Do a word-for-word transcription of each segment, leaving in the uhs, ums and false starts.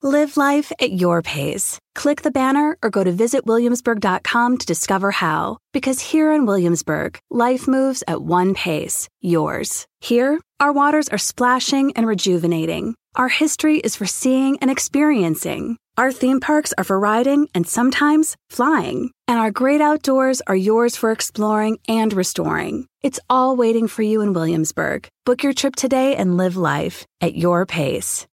Live life at your pace. Click the banner or go to visit williamsburg dot com to discover how. Because here in Williamsburg, life moves at one pace, yours. Here, our waters are splashing and rejuvenating. Our history is for seeing and experiencing. Our theme parks are for riding and sometimes flying. And our great outdoors are yours for exploring and restoring. It's all waiting for you in Williamsburg. Book your trip today and live life at your pace.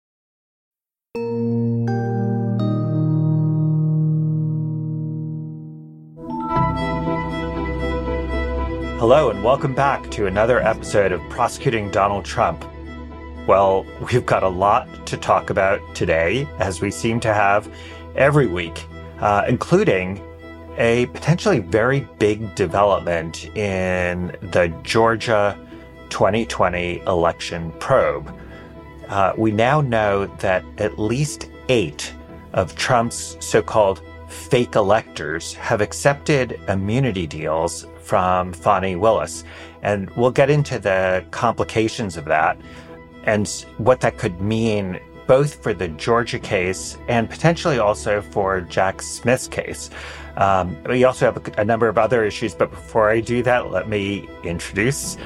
Hello and welcome back to another episode of Prosecuting Donald Trump. Well, we've got a lot to talk about today, as we seem to have every week, uh, including a potentially very big development in the Georgia twenty twenty election probe. Uh, we now know that at least eight of Trump's so-called fake electors have accepted immunity deals from Fani Willis. And we'll get into the complications of that and what that could mean both for the Georgia case and potentially also for Jack Smith's case. Um, we also have a, a number of other issues, but before I do that, let me introduce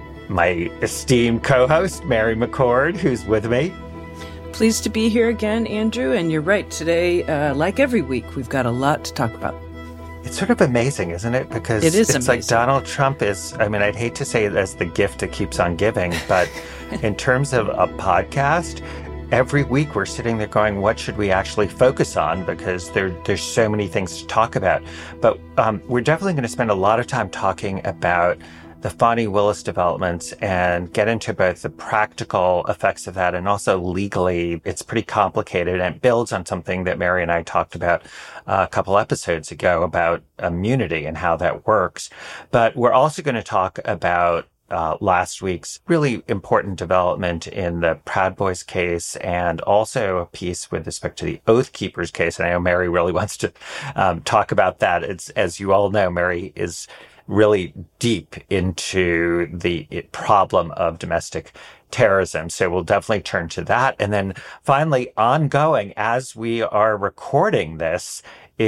my esteemed co-host, Mary McCord, who's with me. Pleased to be here again, Andrew. And you're right. Today, uh, like every week, we've got a lot to talk about. It's sort of amazing, isn't it? Because it is it's amazing. Like Donald Trump is, I mean, I'd hate to say it as the gift that keeps on giving, but in terms of a podcast, every week we're sitting there going, what should we actually focus on? Because there, there's so many things to talk about. But um, we're definitely going to spend a lot of time talking about the Fani Willis developments and get into both the practical effects of that and also legally. It's pretty complicated and it builds on something that Mary and I talked about uh, a couple episodes ago about immunity and how that works. But we're also going to talk about Uh, last week's really important development in the Proud Boys case and also a piece with respect to the Oath Keepers case. And I know Mary really wants to um, talk about that. It's, as you all know, Mary is really deep into the problem of domestic terrorism. So we'll definitely turn to that. And then finally, ongoing as we are recording this,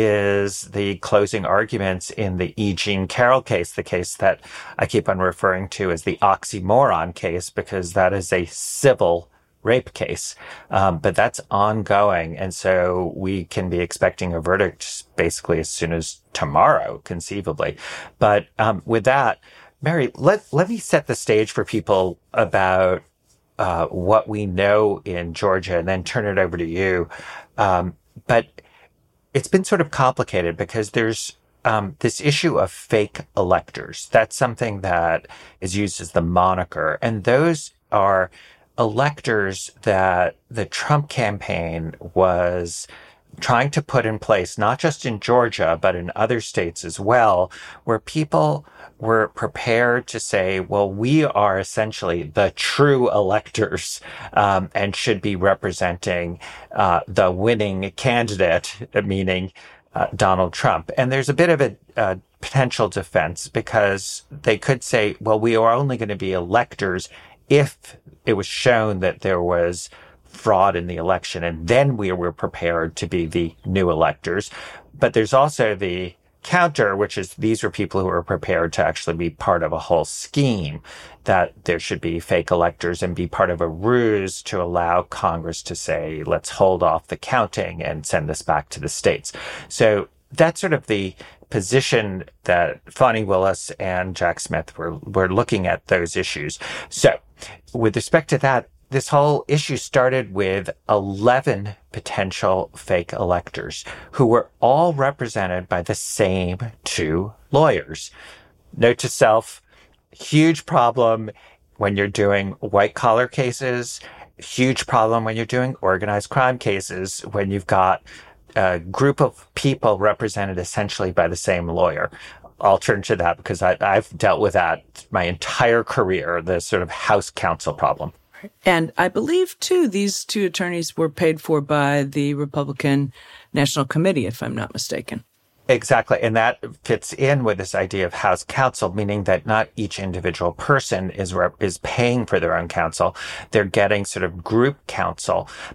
is the closing arguments in the E. Jean Carroll case, the case that I keep on referring to as the oxymoron case, because that is a civil rape case. Um, but that's ongoing. And so we can be expecting a verdict basically as soon as tomorrow, conceivably. But um, with that, Mary, let, let me set the stage for people about uh, what we know in Georgia and then turn it over to you. Um, but it's been sort of complicated because there's um, this issue of fake electors. That's something that is used as the moniker. And those are electors that the Trump campaign was trying to put in place, not just in Georgia, but in other states as well, where people were prepared to say, well, we are essentially the true electors um, and should be representing uh, the winning candidate, meaning uh, Donald Trump. And there's a bit of a, a potential defense because they could say, well, we are only going to be electors if it was shown that there was fraud in the election, and then we were prepared to be the new electors. But there's also the counter, which is these were people who were prepared to actually be part of a whole scheme, that there should be fake electors and be part of a ruse to allow Congress to say, let's hold off the counting and send this back to the states. So that's sort of the position that Fani Willis and Jack Smith were, were looking at those issues. So with respect to that, this whole issue started with eleven potential fake electors who were all represented by the same two lawyers. Note to self, huge problem when you're doing white collar cases, huge problem when you're doing organized crime cases, when you've got a group of people represented essentially by the same lawyer. I'll turn to that because I, I've dealt with that my entire career, the sort of house counsel problem. And I believe, too, these two attorneys were paid for by the Republican National Committee, if I'm not mistaken. Exactly. And that fits in with this idea of house counsel, meaning that not each individual person is rep- is paying for their own counsel. They're getting sort of group counsel. But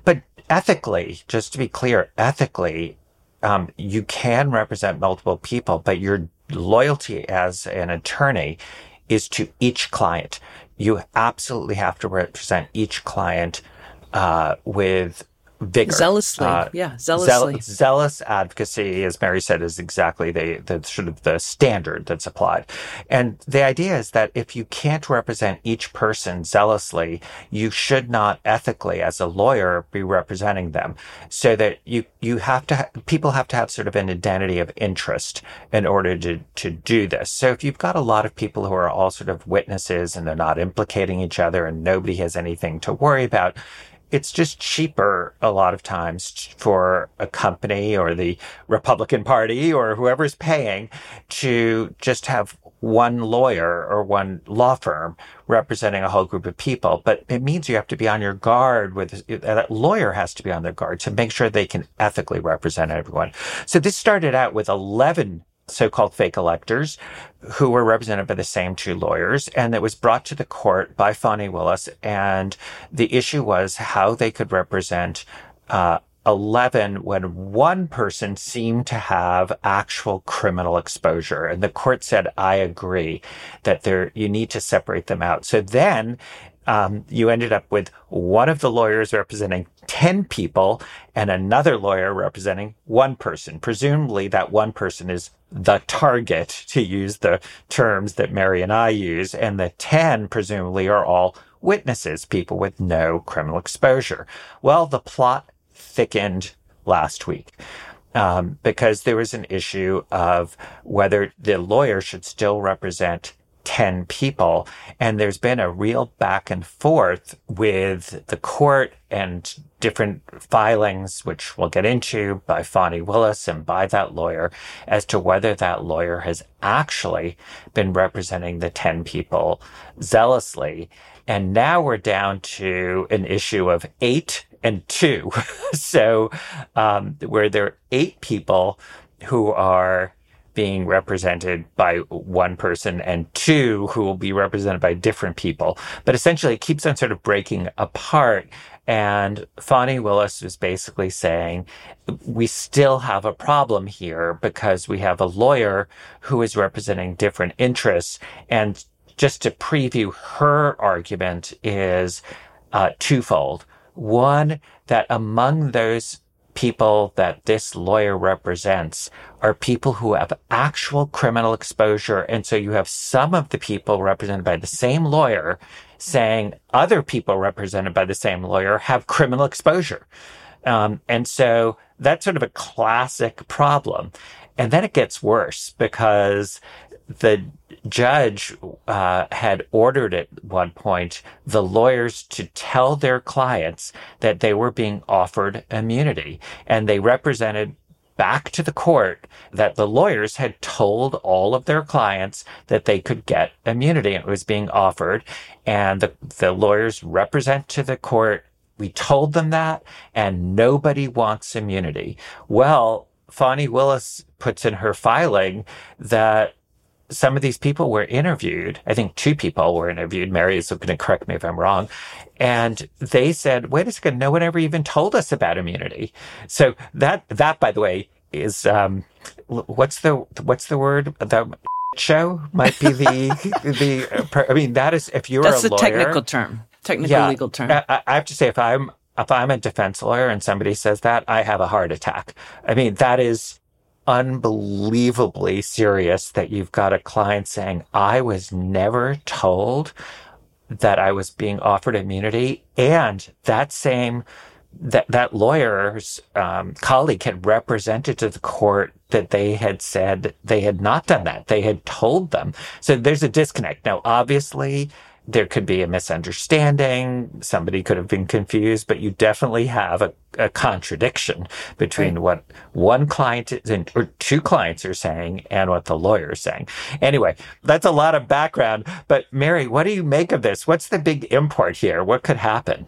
ethically, just to be clear, ethically, um, you can represent multiple people, but your loyalty as an attorney is to each client. You absolutely have to represent each client uh, with vigor. Zealously. Uh, yeah, zealously. Zeal- zealous advocacy, as Mary said, is exactly the, the sort of the standard that's applied. And the idea is that if you can't represent each person zealously, you should not ethically, as a lawyer, be representing them. So that you, you have to, ha- people have to have sort of an identity of interest in order to, to do this. So if you've got a lot of people who are all sort of witnesses and they're not implicating each other and nobody has anything to worry about, it's just cheaper a lot of times for a company or the Republican Party or whoever's paying to just have one lawyer or one law firm representing a whole group of people. But it means you have to be on your guard with, that lawyer has to be on their guard to make sure they can ethically represent everyone. So this started out with eleven so-called fake electors who were represented by the same two lawyers. And it was brought to the court by Fani Willis. And the issue was how they could represent uh, eleven when one person seemed to have actual criminal exposure. And the court said, I agree that there, you need to separate them out. So then um, you ended up with one of the lawyers representing ten people and another lawyer representing one person. Presumably that one person is the target, to use the terms that Mary and I use, and the ten presumably are all witnesses, people with no criminal exposure. Well, the plot thickened last week um, because there was an issue of whether the lawyer should still represent ten people. And there's been a real back and forth with the court and different filings, which we'll get into, by Fani Willis and by that lawyer, as to whether that lawyer has actually been representing the ten people zealously. And now we're down to an issue of eight and two. so um, where there are eight people who are being represented by one person and two who will be represented by different people. But essentially it keeps on sort of breaking apart. And Fani Willis was basically saying, we still have a problem here because we have a lawyer who is representing different interests. And just to preview her argument is uh, twofold. One, that among those people that this lawyer represents are people who have actual criminal exposure. And so you have some of the people represented by the same lawyer saying other people represented by the same lawyer have criminal exposure. Um, and so that's sort of a classic problem. And then it gets worse because the judge uh, had ordered at one point the lawyers to tell their clients that they were being offered immunity. And they represented back to the court that the lawyers had told all of their clients that they could get immunity. It was being offered. And the, the lawyers represent to the court, we told them that, and nobody wants immunity. Well, Fani Willis puts in her filing that some of these people were interviewed. I think two people were interviewed. Mary is going to correct me if I'm wrong. And they said, wait a second, no one ever even told us about immunity. So that, that, by the way, is, um, what's the, what's the word? The show might be the, the, I mean, that is, if you're That's a lawyer. That's a technical term, technical yeah, legal term. I, I have to say, if I'm, if I'm a defense lawyer and somebody says that, I have a heart attack. I mean, that is unbelievably serious that you've got a client saying, I was never told that I was being offered immunity. And that same, that, that lawyer's um, colleague had represented to the court that they had said they had not done that. They had told them. So there's a disconnect. Now, obviously, there could be a misunderstanding. Somebody could have been confused, but you definitely have a, a contradiction between right. what one client is, or two clients are saying and what the lawyer is saying. Anyway, that's a lot of background. But Mary, what do you make of this? What's the big import here? What could happen?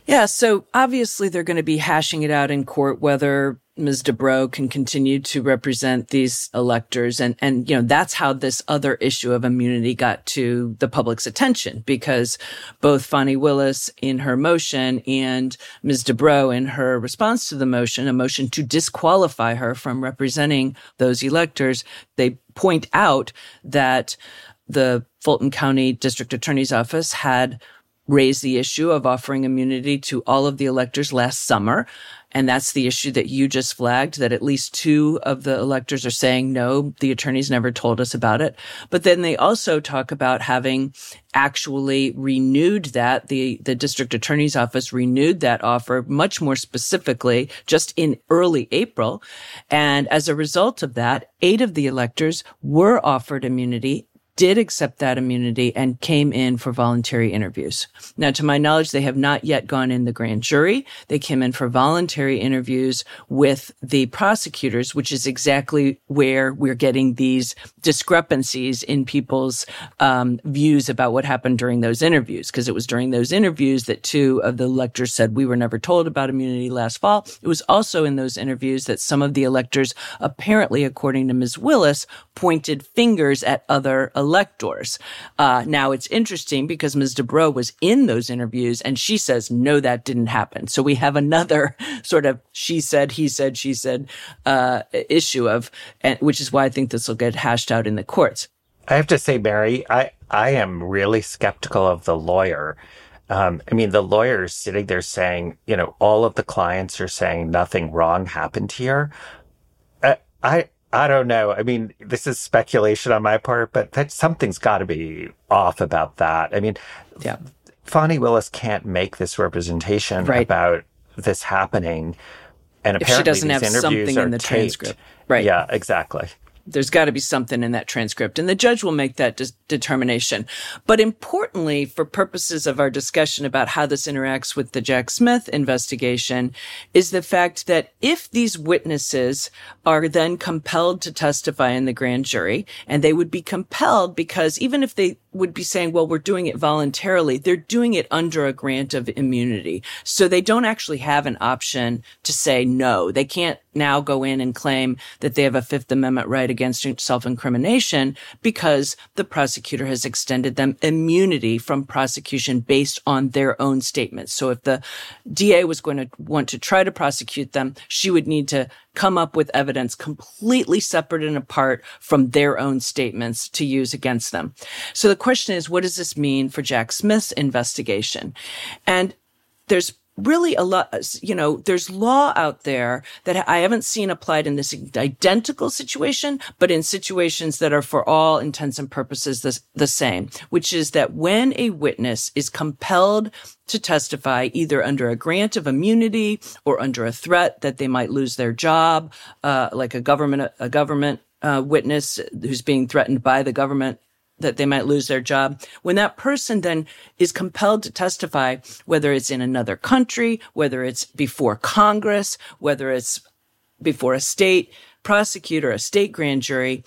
Yeah, so obviously they're going to be hashing it out in court whether Miz Dubrow can continue to represent these electors. And, and, you know, that's how this other issue of immunity got to the public's attention, because both Fani Willis in her motion and Miz Dubrow in her response to the motion, a motion to disqualify her from representing those electors, they point out that the Fulton County District Attorney's Office had raised the issue of offering immunity to all of the electors last summer. And that's the issue that you just flagged, that at least two of the electors are saying, no, the attorneys never told us about it. But then they also talk about having actually renewed that. The, the district attorney's office renewed that offer much more specifically just in early April. And as a result of that, eight of the electors were offered immunity, did accept that immunity, and came in for voluntary interviews. Now, to my knowledge, they have not yet gone in the grand jury. They came in for voluntary interviews with the prosecutors, which is exactly where we're getting these discrepancies in people's um, views about what happened during those interviews, because it was during those interviews that two of the electors said, we were never told about immunity last fall. It was also in those interviews that some of the electors, apparently, according to Miz Willis, pointed fingers at other electors. Uh, now it's interesting because Miz Dubrow was in those interviews and she says, no, that didn't happen. So we have another sort of she said, he said, she said, uh, issue of, and, which is why I think this will get hashed out in the courts. I have to say, Mary, I, I am really skeptical of the lawyer. Um, I mean, the lawyer is sitting there saying, you know, all of the clients are saying nothing wrong happened here. I, I, I don't know. I mean, this is speculation on my part, but that something's got to be off about that. I mean, yeah. Fani Willis can't make this representation right. about this happening. And if apparently she doesn't these have interviews something are in the taped. transcript. Right. Yeah, exactly. There's got to be something in that transcript, and the judge will make that de- determination. But importantly, for purposes of our discussion about how this interacts with the Jack Smith investigation, is the fact that if these witnesses are then compelled to testify in the grand jury, and they would be compelled because even if they would be saying, well, we're doing it voluntarily, they're doing it under a grant of immunity. So they don't actually have an option to say no. They can't now go in and claim that they have a Fifth Amendment right against self-incrimination because the prosecutor has extended them immunity from prosecution based on their own statements. So if the D A was going to want to try to prosecute them, she would need to come up with evidence completely separate and apart from their own statements to use against them. So the question is, what does this mean for Jack Smith's investigation? And there's really a lot, you know, there's law out there that I haven't seen applied in this identical situation, but in situations that are for all intents and purposes the, the same, which is that when a witness is compelled to testify either under a grant of immunity or under a threat that they might lose their job, uh, like a government, a government uh, witness who's being threatened by the government, that they might lose their job. When that person then is compelled to testify, whether it's in another country, whether it's before Congress, whether it's before a state prosecutor, a state grand jury,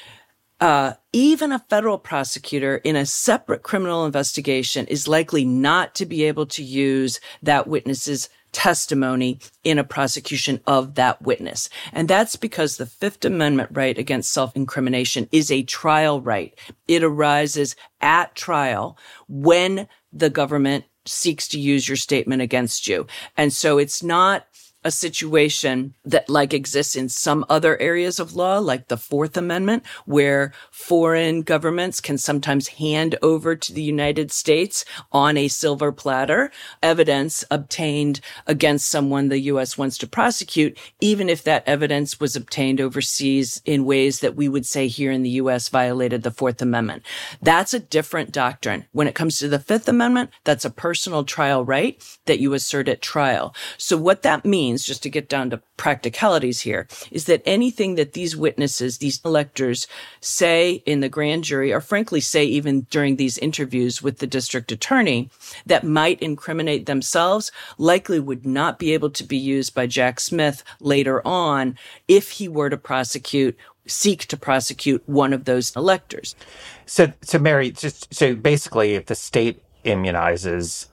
uh, even a federal prosecutor in a separate criminal investigation is likely not to be able to use that witness's testimony in a prosecution of that witness. And that's because the Fifth Amendment right against self-incrimination is a trial right. It arises at trial when the government seeks to use your statement against you. And so it's not a situation that like exists in some other areas of law, like the Fourth Amendment, where foreign governments can sometimes hand over to the United States on a silver platter evidence obtained against someone the U S wants to prosecute, even if that evidence was obtained overseas in ways that we would say here in the U S violated the Fourth Amendment. That's a different doctrine. When it comes to the Fifth Amendment, that's a personal trial right that you assert at trial. So what that means, just to get down to practicalities here, is that anything that these witnesses, these electors say in the grand jury, or frankly say even during these interviews with the district attorney, that might incriminate themselves, likely would not be able to be used by Jack Smith later on if he were to prosecute, seek to prosecute one of those electors. So, so Mary, just so basically, if the state immunizes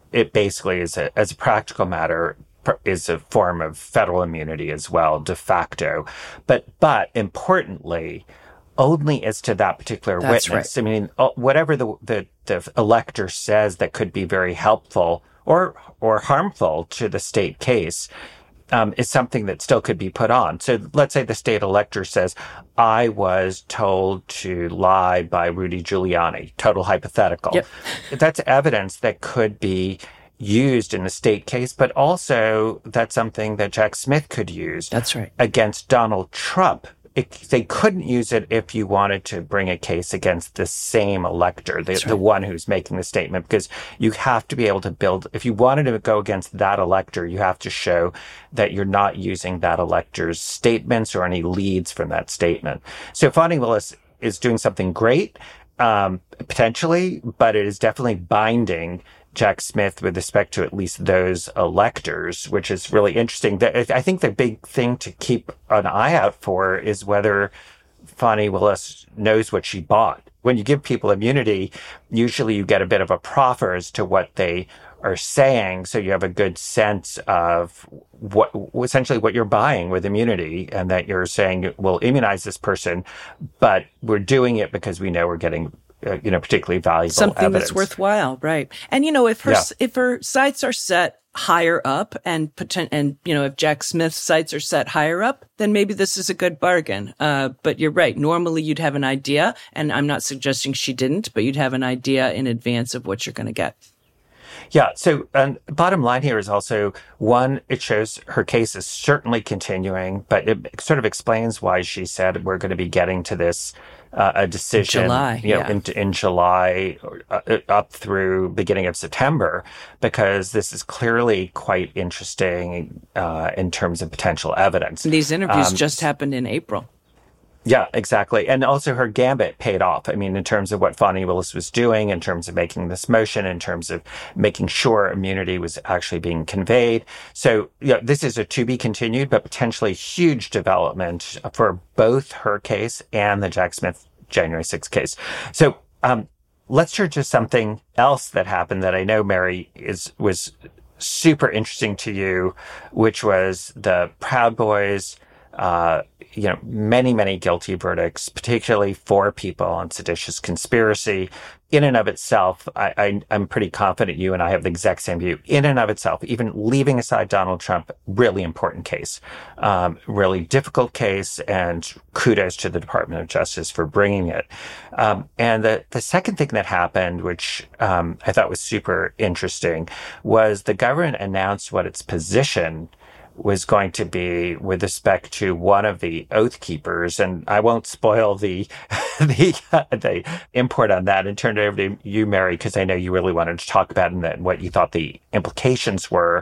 it basically is a, as a practical matter, is a form of federal immunity as well, de facto. But, but importantly, only as to that particular That's witness. right. I mean, whatever the, the, the elector says that could be very helpful or, or harmful to the state case, Um, is something that still could be put on. So let's say the state elector says, I was told to lie by Rudy Giuliani, total hypothetical. Yep. That's evidence that could be used in the state case, but also that's something that Jack Smith could use. That's right. Against Donald Trump. It, they couldn't use it if you wanted to bring a case against the same elector, the, right. the one who's making the statement, because you have to be able to build, if you wanted to go against that elector, you have to show that you're not using that elector's statements or any leads from that statement. So Fani Willis is doing something great, um, potentially, but it is definitely binding Jack Smith with respect to at least those electors, which is really interesting. I think the big thing to keep an eye out for is whether Fani Willis knows what she bought. When you give people immunity, usually you get a bit of a proffer as to what they are saying, so you have a good sense of what essentially what you're buying with immunity, and that you're saying, we'll immunize this person, but we're doing it because we know we're getting Uh, you know, particularly valuable something evidence. That's worthwhile, right? And you know, if her yeah. if her sights are set higher up, and potent, and you know, if Jack Smith's sights are set higher up, then maybe this is a good bargain. Uh, but you're right. Normally, you'd have an idea, and I'm not suggesting she didn't, but you'd have an idea in advance of what you're going to get. Yeah. So, um, bottom line here is also, one, it shows her case is certainly continuing, but it sort of explains why she said we're going to be getting to this uh, a decision July, you know, yeah. in, in July uh, up through beginning of September, because this is clearly quite interesting uh, in terms of potential evidence. These interviews um, just happened in April. Yeah, exactly. And also her gambit paid off. I mean, in terms of what Fani Willis was doing, in terms of making this motion, in terms of making sure immunity was actually being conveyed. So, you know, this is a to be continued, but potentially huge development for both her case and the Jack Smith January sixth case. So, um, let's turn to something else that happened that I know, Mary, is, was super interesting to you, which was the Proud Boys, uh, you know, many, many guilty verdicts, particularly for people on seditious conspiracy. In and of itself, I, I, I'm pretty confident you and I have the exact same view. In and of itself, even leaving aside Donald Trump, really important case, um, really difficult case, and kudos to the Department of Justice for bringing it. Um, and the, the second thing that happened, which um, I thought was super interesting, was the government announced what its position was going to be with respect to one of the Oath Keepers. And I won't spoil the the, uh, the import on that and turn it over to you, Mary, because I know you really wanted to talk about it and what you thought the implications were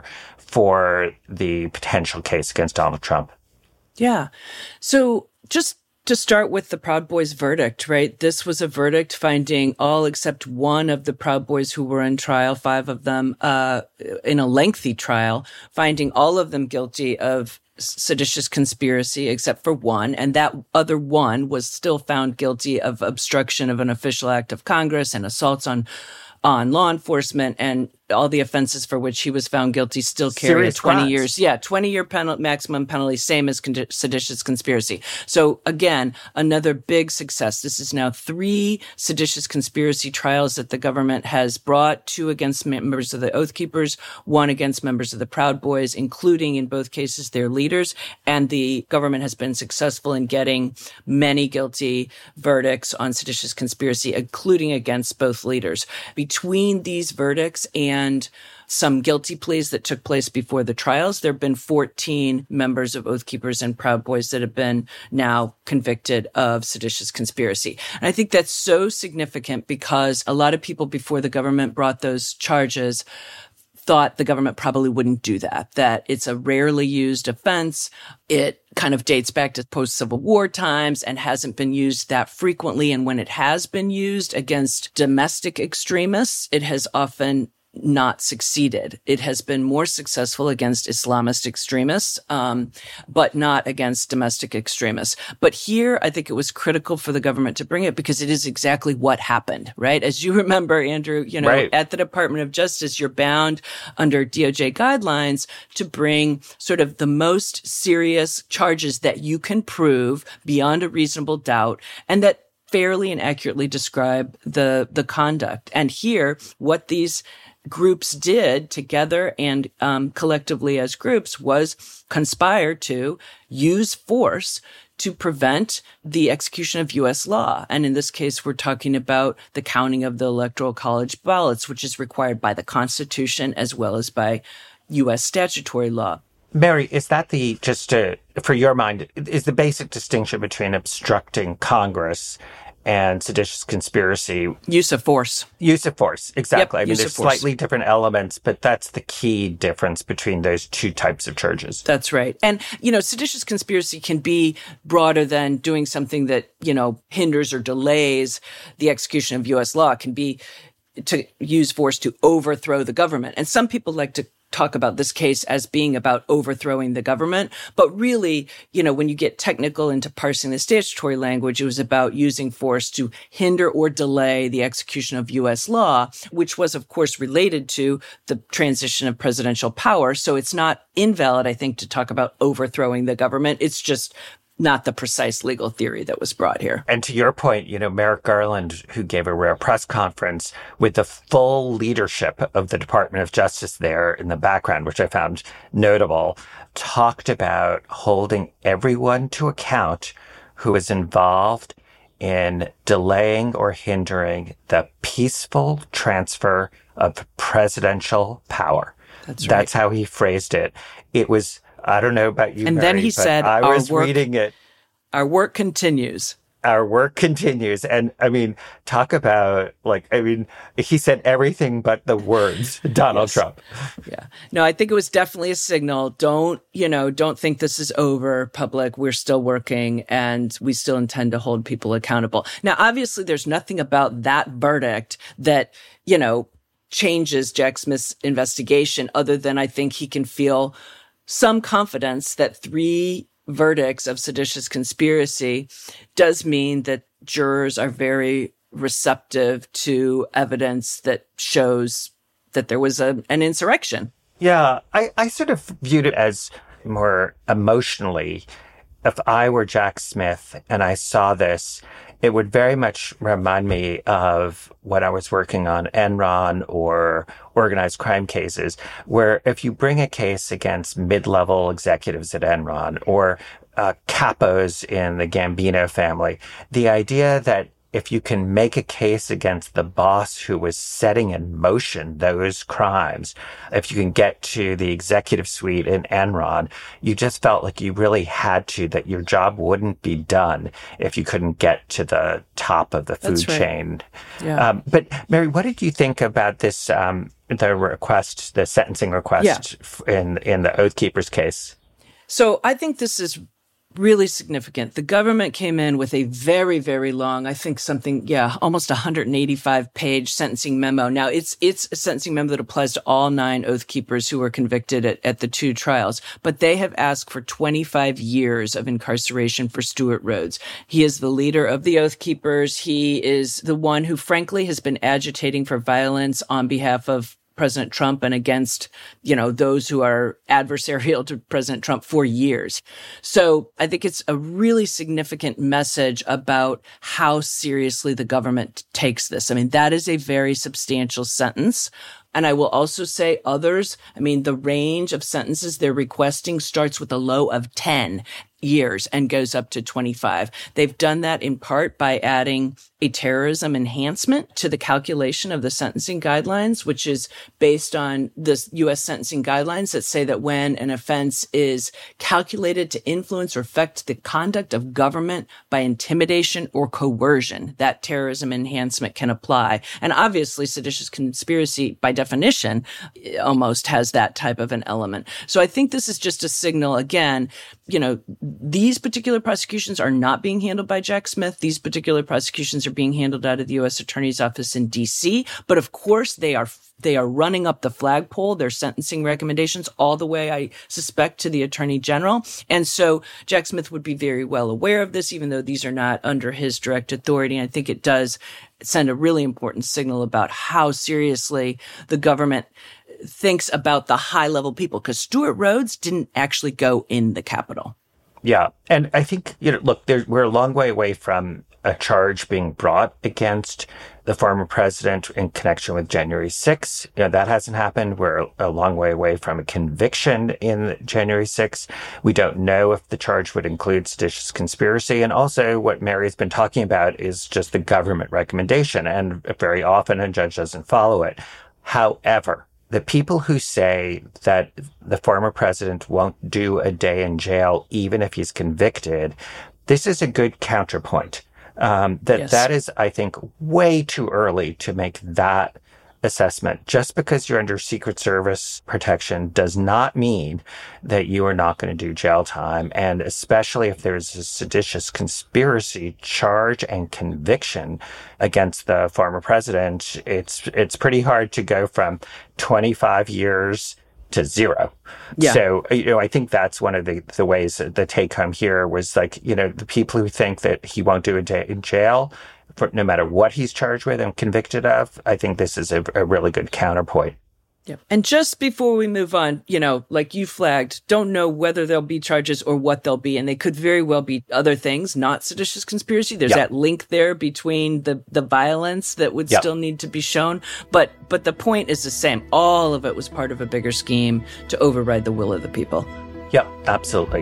for the potential case against Donald Trump. Yeah. So just to start with the Proud Boys verdict, right? This was a verdict finding all except one of the Proud Boys who were in trial, five of them, uh, in a lengthy trial, finding all of them guilty of seditious conspiracy except for one. And that other one was still found guilty of obstruction of an official act of Congress and assaults on on law enforcement, and all the offenses for which he was found guilty still carry Serious a twenty crimes. years, yeah, twenty year penalty, maximum penalty, same as con- seditious conspiracy. So again, another big success. This is now three seditious conspiracy trials that the government has brought, two against members of the Oath Keepers, one against members of the Proud Boys, including in both cases their leaders. And the government has been successful in getting many guilty verdicts on seditious conspiracy, including against both leaders. Between these verdicts and some guilty pleas that took place before the trials, there have been fourteen members of Oath Keepers and Proud Boys that have been now convicted of seditious conspiracy. And I think that's so significant because a lot of people before the government brought those charges thought the government probably wouldn't do that, that it's a rarely used offense. It kind of dates back to post-Civil War times and hasn't been used that frequently. And when it has been used against domestic extremists, it has often not succeeded. It has been more successful against Islamist extremists, um, but not against domestic extremists. But here, I think it was critical for the government to bring it because it is exactly what happened, right? As you remember, Andrew, you know, right. At the Department of Justice, you're bound under D O J guidelines to bring sort of the most serious charges that you can prove beyond a reasonable doubt and that fairly and accurately describe the, the conduct. And here, what these groups did together and um, collectively as groups was conspire to use force to prevent the execution of U S law. And in this case, we're talking about the counting of the Electoral College ballots, which is required by the Constitution as well as by U S statutory law. Mary, is that the, just to, for your mind, is the basic distinction between obstructing Congress and seditious conspiracy? Use of force. Use of force, exactly. Yep, I mean, there's slightly different elements, but that's the key difference between those two types of charges. That's right. And, you know, seditious conspiracy can be broader than doing something that, you know, hinders or delays the execution of U S law. It can be to use force to overthrow the government. And some people like to talk about this case as being about overthrowing the government. But really, you know, when you get technical into parsing the statutory language, it was about using force to hinder or delay the execution of U S law, which was, of course, related to the transition of presidential power. So it's not invalid, I think, to talk about overthrowing the government. It's just not the precise legal theory that was brought here. And to your point, you know, Merrick Garland, who gave a rare press conference with the full leadership of the Department of Justice there in the background, which I found notable, talked about holding everyone to account who is involved in delaying or hindering the peaceful transfer of presidential power. That's right. That's how he phrased it. It was, I don't know about you, and Mary, then he said, I our was work, reading it. Our work continues. Our work continues. And I mean, talk about like, I mean, he said everything but the words, Donald yes. Trump. Yeah. No, I think it was definitely a signal. Don't, you know, don't think this is over, public. We're still working and we still intend to hold people accountable. Now, obviously, there's nothing about that verdict that, you know, changes Jack Smith's investigation other than I think he can feel some confidence that three verdicts of seditious conspiracy does mean that jurors are very receptive to evidence that shows that there was a, an insurrection. Yeah, I, I sort of viewed it as more emotionally. If I were Jack Smith and I saw this, it would very much remind me of when I was working on Enron or organized crime cases, where if you bring a case against mid-level executives at Enron or uh, capos in the Gambino family, the idea that if you can make a case against the boss who was setting in motion those crimes, if you can get to the executive suite in Enron, you just felt like you really had to, that your job wouldn't be done if you couldn't get to the top of the food That's right. chain. Yeah. Um, but Mary, what did you think about this, um, the request, the sentencing request yeah. in, in the Oath Keepers case? So I think this is really significant. The government came in with a very, very long, I think something, yeah, almost one hundred eighty-five page sentencing memo. Now, it's it's a sentencing memo that applies to all nine Oath Keepers who were convicted at, at the two trials. But they have asked for twenty-five years of incarceration for Stewart Rhodes. He is the leader of the Oath Keepers. He is the one who, frankly, has been agitating for violence on behalf of President Trump and against, you know, those who are adversarial to President Trump for years. So I think it's a really significant message about how seriously the government takes this. I mean, that is a very substantial sentence. And I will also say others, I mean, the range of sentences they're requesting starts with a low of ten years and goes up to twenty-five. They've done that in part by adding a terrorism enhancement to the calculation of the sentencing guidelines, which is based on the U S sentencing guidelines that say that when an offense is calculated to influence or affect the conduct of government by intimidation or coercion, that terrorism enhancement can apply. And obviously, seditious conspiracy, by definition, almost has that type of an element. So I think this is just a signal, again, you know, these particular prosecutions are not being handled by Jack Smith. These particular prosecutions are being handled out of the U S Attorney's Office in D C. But of course, they are they are running up the flagpole, their sentencing recommendations all the way, I suspect, to the Attorney General. And so Jack Smith would be very well aware of this, even though these are not under his direct authority. I think it does send a really important signal about how seriously the government thinks about the high-level people, because Stewart Rhodes didn't actually go in the Capitol. Yeah. And I think, you know, look, there, we're a long way away from a charge being brought against the former president in connection with January sixth. You know, that hasn't happened. We're a long way away from a conviction in January sixth. We don't know if the charge would include seditious conspiracy. And also what Mary's been talking about is just the government recommendation. And very often a judge doesn't follow it. However, the people who say that the former president won't do a day in jail, even if he's convicted, this is a good counterpoint. Um, that yes. That is, I think, way too early to make that assessment. Just because you're under Secret Service protection does not mean that you are not going to do jail time. And especially if there's a seditious conspiracy charge and conviction against the former president, it's it's pretty hard to go from twenty-five years to zero. Yeah. So, you know, I think that's one of the, the ways the take home here was like, you know, the people who think that he won't do a day in jail, for no matter what he's charged with and convicted of, I think this is a, a really good counterpoint. Yep. And just before we move on, you know, like you flagged, don't know whether there'll be charges or what they'll be. And they could very well be other things, not seditious conspiracy. There's yep. that link there between the, the violence that would yep. still need to be shown. But, but the point is the same. All of it was part of a bigger scheme to override the will of the people. Yep, absolutely.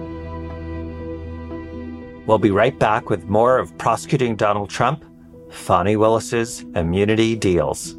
We'll be right back with more of Prosecuting Donald Trump, Fani Willis's Immunity Deals.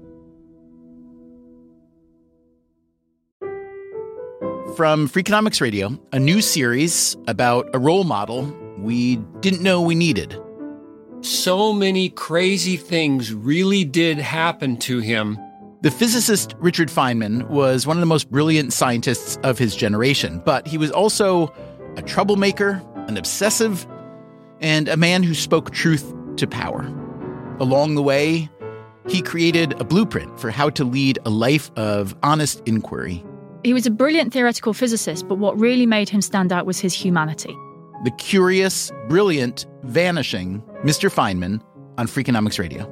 From Freakonomics Radio, a new series about a role model we didn't know we needed. So many crazy things really did happen to him. The physicist Richard Feynman was one of the most brilliant scientists of his generation, but he was also a troublemaker, an obsessive, and a man who spoke truth to power. Along the way, he created a blueprint for how to lead a life of honest inquiry. He was a brilliant theoretical physicist, but what really made him stand out was his humanity. The curious, brilliant, vanishing Mister Feynman on Freakonomics Radio.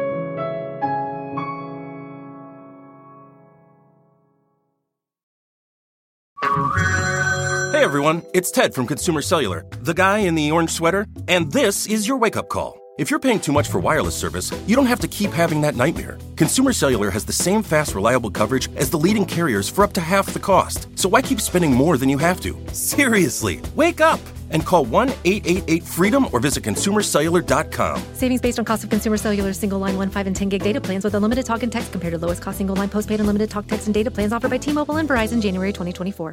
Hey everyone, it's Ted from Consumer Cellular, the guy in the orange sweater, and this is your wake-up call. If you're paying too much for wireless service, you don't have to keep having that nightmare. Consumer Cellular has the same fast, reliable coverage as the leading carriers for up to half the cost. So why keep spending more than you have to? Seriously, wake up and call one eight eight eight freedom or visit consumer cellular dot com. Savings based on cost of Consumer Cellular single line one, five, and ten gig data plans with unlimited talk and text compared to lowest cost single line postpaid unlimited talk, text, and data plans offered by T-Mobile and Verizon January twenty twenty-four.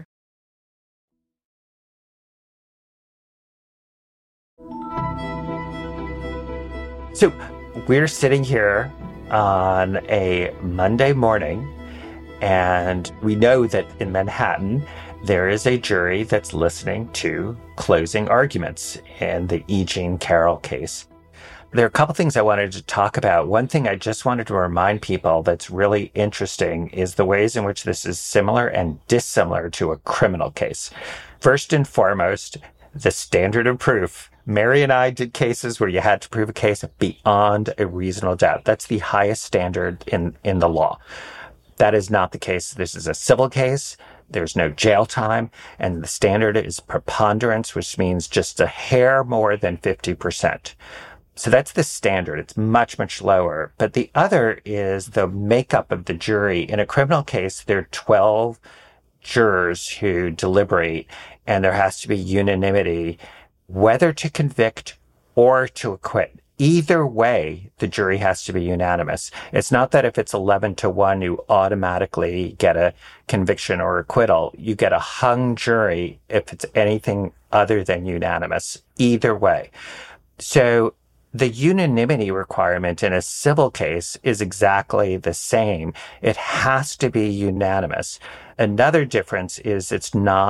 So we're sitting here on a Monday morning, and we know that in Manhattan, there is a jury that's listening to closing arguments in the E. Jean Carroll case. There are a couple things I wanted to talk about. One thing I just wanted to remind people that's really interesting is the ways in which this is similar and dissimilar to a criminal case. First and foremost, the standard of proof. Mary and I did cases where you had to prove a case beyond a reasonable doubt. That's the highest standard in, in the law. That is not the case. This is a civil case. There's no jail time. And the standard is preponderance, which means just a hair more than fifty percent. So that's the standard. It's much, much lower. But the other is the makeup of the jury. In a criminal case, there are twelve jurors who deliberate, and there has to be unanimity whether to convict or to acquit. Either way, the jury has to be unanimous. It's not that if it's eleven to one, you automatically get a conviction or acquittal. You get a hung jury if it's anything other than unanimous. Either way. So the unanimity requirement in a civil case is exactly the same. It has to be unanimous. Another difference is it's not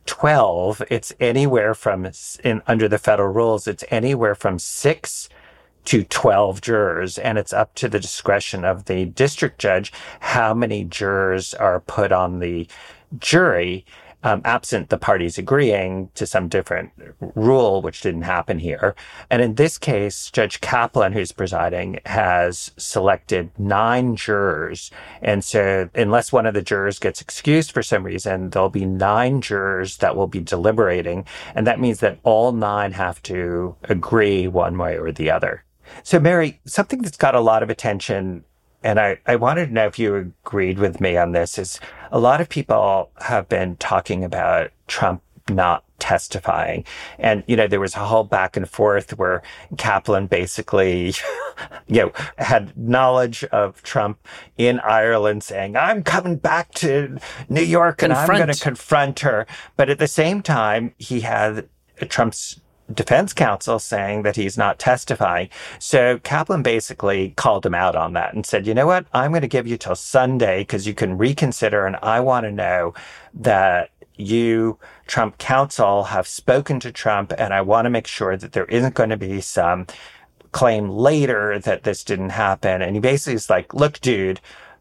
twelve, it's anywhere from, in under the federal rules, it's anywhere from six to twelve jurors, and it's up to the discretion of the district judge how many jurors are put on the jury, um, absent the parties agreeing to some different rule, which didn't happen here. And in this case, Judge Kaplan, who's presiding, has selected nine jurors. And so unless one of the jurors gets excused for some reason, there'll be nine jurors that will be deliberating. And that means that all nine have to agree one way or the other. So, Mary, something that's got a lot of attention, and I, I wanted to know if you agreed with me on this, is a lot of people have been talking about Trump not testifying. And, you know, there was a whole back and forth where Kaplan basically, you know, had knowledge of Trump in Ireland saying, I'm coming back to New York and confront. I'm going to confront her. But at the same time, he had Trump's defense counsel saying that he's not testifying. So Kaplan basically called him out on that and said, you know what, I'm going to give you till Sunday because you can reconsider. And I want to know that you, Trump counsel, have spoken to Trump. And I want to make sure that there isn't going to be some claim later that this didn't happen. And he basically is like, look, dude,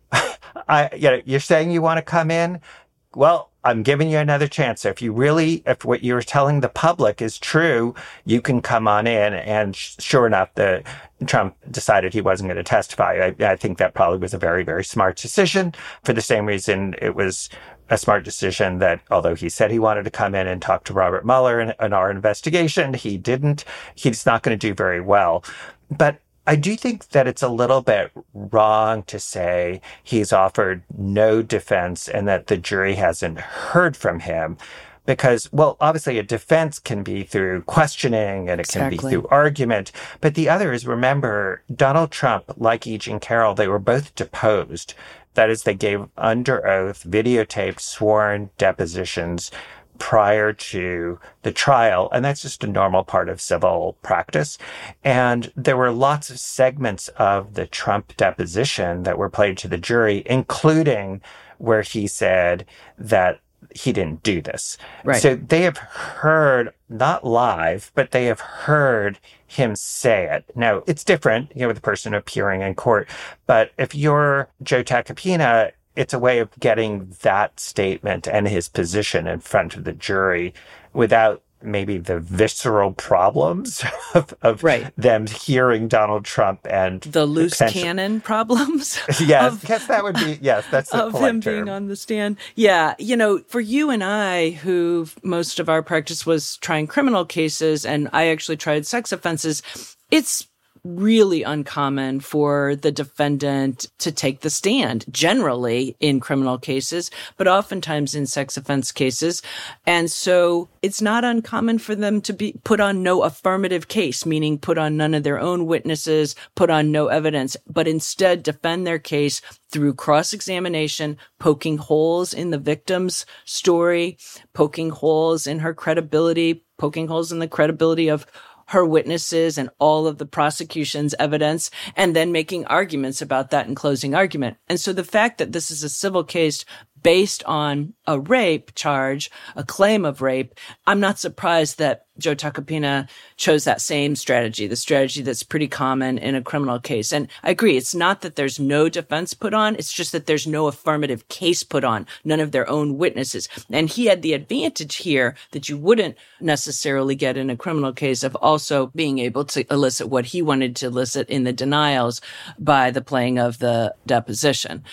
I, you know, you're saying you want to come in? Well, I'm giving you another chance. So if you really, if what you're telling the public is true, you can come on in. And sh- sure enough, the Trump decided he wasn't going to testify. I, I think that probably was a very, very smart decision. For the same reason, it was a smart decision that although he said he wanted to come in and talk to Robert Mueller in, in our investigation, he didn't. He's not going to do very well. But I do think that it's a little bit wrong to say he's offered no defense and that the jury hasn't heard from him because, well, obviously a defense can be through questioning and it exactly. can be through argument. But the other is, remember, Donald Trump, like E. Jean Carroll, they were both deposed. That is, they gave under oath, videotaped, sworn depositions prior to the trial. And that's just a normal part of civil practice. And there were lots of segments of the Trump deposition that were played to the jury, including where he said that he didn't do this. Right. So they have heard, not live, but they have heard him say it. Now, it's different, you know, with the person appearing in court. But if you're Joe Tacopina, it's a way of getting that statement and his position in front of the jury without maybe the visceral problems of, of right. them hearing Donald Trump and the loose cannon problems. Yes, of, guess that would be, yes, that's the of him term. Being on the stand. Yeah. You know, for you and I, who most of our practice was trying criminal cases, and I actually tried sex offenses, it's really uncommon for the defendant to take the stand, generally in criminal cases, but oftentimes in sex offense cases. And so it's not uncommon for them to be put on no affirmative case, meaning put on none of their own witnesses, put on no evidence, but instead defend their case through cross-examination, poking holes in the victim's story, poking holes in her credibility, poking holes in the credibility of her witnesses and all of the prosecution's evidence, and then making arguments about that in closing argument. And so the fact that this is a civil case based on a rape charge, a claim of rape, I'm not surprised that Joe Tacopina chose that same strategy, the strategy that's pretty common in a criminal case. And I agree, it's not that there's no defense put on, it's just that there's no affirmative case put on, none of their own witnesses. And he had the advantage here that you wouldn't necessarily get in a criminal case of also being able to elicit what he wanted to elicit in the denials by the playing of the deposition.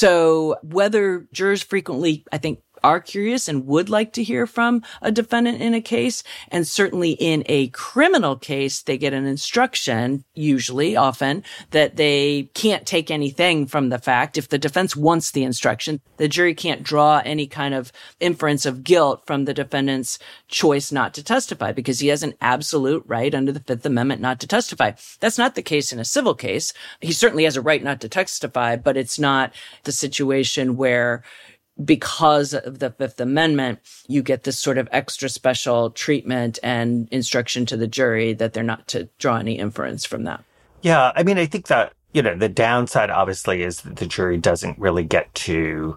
So whether jurors frequently, I think, are curious and would like to hear from a defendant in a case. And certainly in a criminal case, they get an instruction, usually, often, that they can't take anything from the fact. If the defense wants the instruction, the jury can't draw any kind of inference of guilt from the defendant's choice not to testify because he has an absolute right under the Fifth Amendment not to testify. That's not the case in a civil case. He certainly has a right not to testify, but it's not the situation where because of the Fifth Amendment, you get this sort of extra special treatment and instruction to the jury that they're not to draw any inference from that. Yeah, I mean, I think that, you know, the downside obviously is that the jury doesn't really get to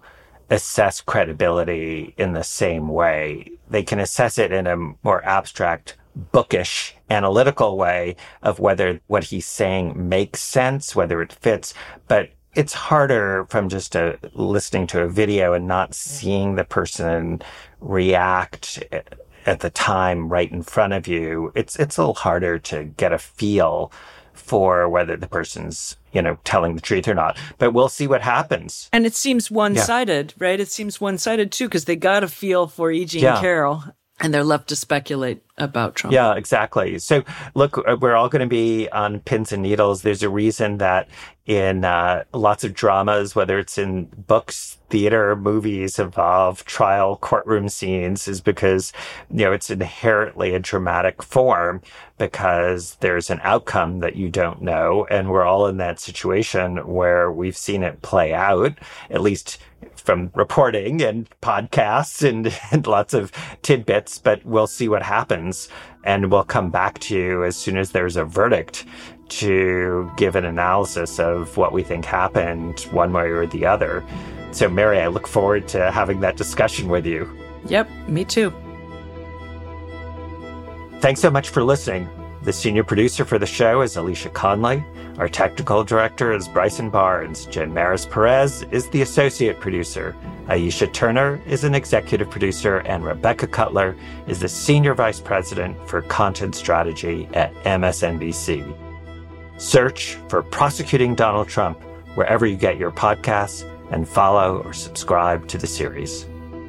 assess credibility in the same way. They can assess it in a more abstract, bookish, analytical way of whether what he's saying makes sense, whether it fits. But it's harder from just a, listening to a video and not seeing the person react at the time right in front of you. It's it's a little harder to get a feel for whether the person's, you know, telling the truth or not. But we'll see what happens. And it seems one-sided, yeah. right? It seems one-sided, too, because they got a feel for E. Jean yeah. Carroll, and they're left to speculate about Trump. Yeah, exactly. So, look, we're all going to be on pins and needles. There's a reason that in uh, lots of dramas, whether it's in books, theater, movies, involve trial courtroom scenes, is because, you know, it's inherently a dramatic form because there's an outcome that you don't know. And we're all in that situation where we've seen it play out, at least from reporting and podcasts and, and lots of tidbits, but we'll see what happens. And we'll come back to you as soon as there's a verdict to give an analysis of what we think happened one way or the other. So, Mary, I look forward to having that discussion with you. Yep, me too. Thanks so much for listening. The senior producer for the show is Alicia Conley. Our technical director is Bryson Barnes. Jen Maris Perez is the associate producer. Aisha Turner is an executive producer, and Rebecca Cutler is the senior vice president for content strategy at M S N B C. Search for Prosecuting Donald Trump wherever you get your podcasts and follow or subscribe to the series.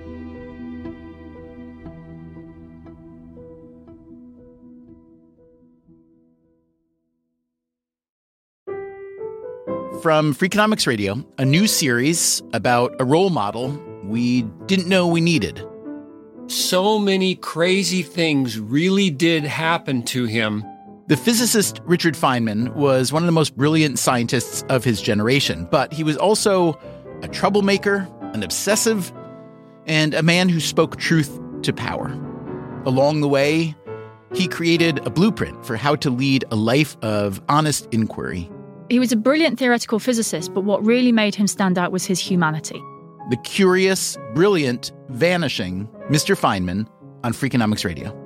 From Freakonomics Radio, a new series about a role model we didn't know we needed. So many crazy things really did happen to him. The physicist Richard Feynman was one of the most brilliant scientists of his generation, but he was also a troublemaker, an obsessive, and a man who spoke truth to power. Along the way, he created a blueprint for how to lead a life of honest inquiry. He was a brilliant theoretical physicist, but what really made him stand out was his humanity. The curious, brilliant, vanishing Mister Feynman on Freakonomics Radio.